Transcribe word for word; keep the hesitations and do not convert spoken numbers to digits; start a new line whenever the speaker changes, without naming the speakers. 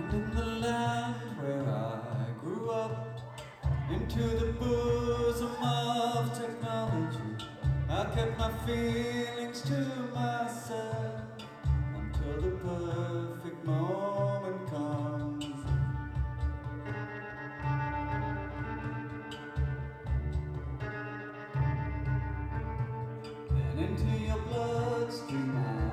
In the land where I grew up, into the bosom of technology, I kept my feelings to myself until the perfect moment comes. Then into your bloodstream I